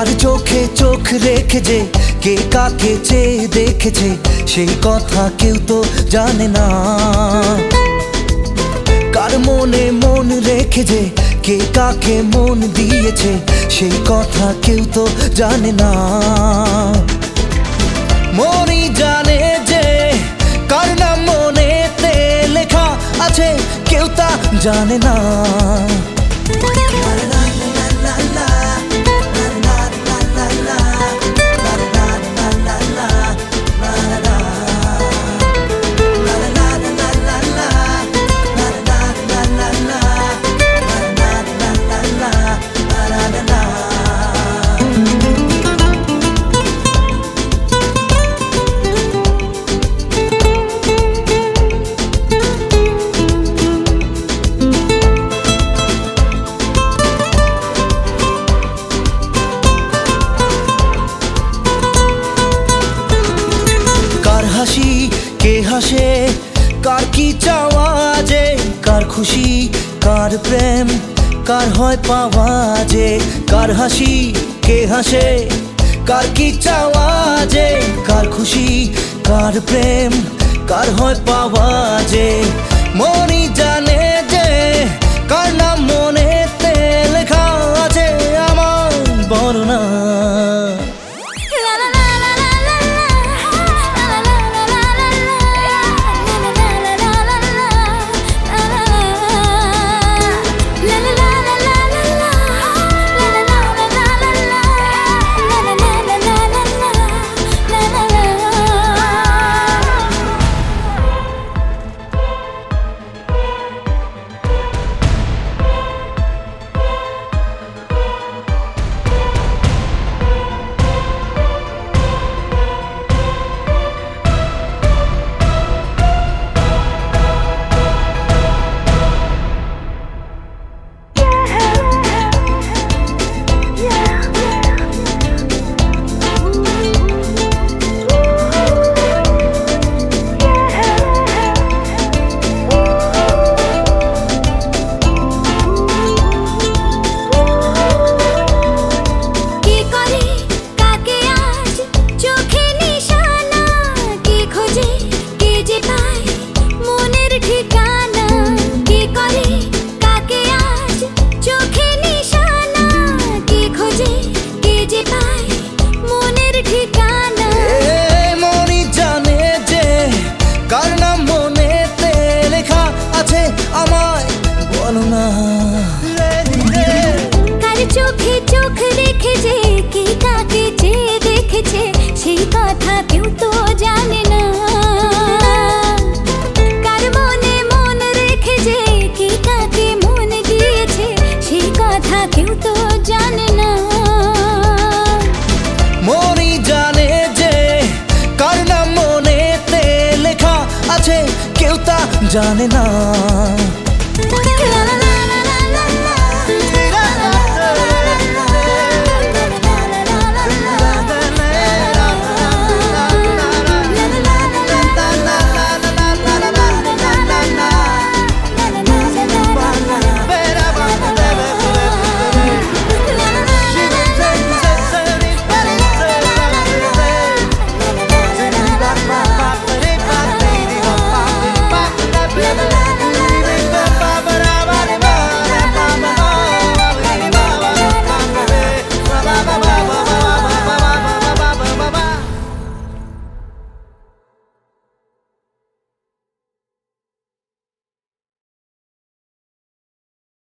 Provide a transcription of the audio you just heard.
কার চোখে চোখ রেখে যে কে কাকে চেয়ে দেখেছে সেই কথা কেউ তো জানে না। কার মনে মন রেখে যে কে কাকে মন দিয়েছে সেই কথা কেউ তো জানে না। মনই জানে যে কার নাম মনেতে লেখা আছে কেউ তা জানে না। হাসি কে হাসে কার কি চাওয়া যে কার খুশি কার প্রেম কার হয় পাওয়া যে কার হাসি কে হাসে কার কি চাওয়া যে কার খুশি কার প্রেম কার হয় পাওয়া যে মনই জানে যে কার নাম মনেতে লেখা আছে আমার বর্ণনা। কার চোখে চোখ রেখে যে কে কাকে চেয়ে দেখেছে সেই কথা কেউ তো জানে না। কার মনে মন রেখে যে কে কাকে মন দিয়েছে সেই কথা কেউ তো জানে না। মনই জানে যে কার নাম মনেতে লেখা আছে কেউ তা জানে না।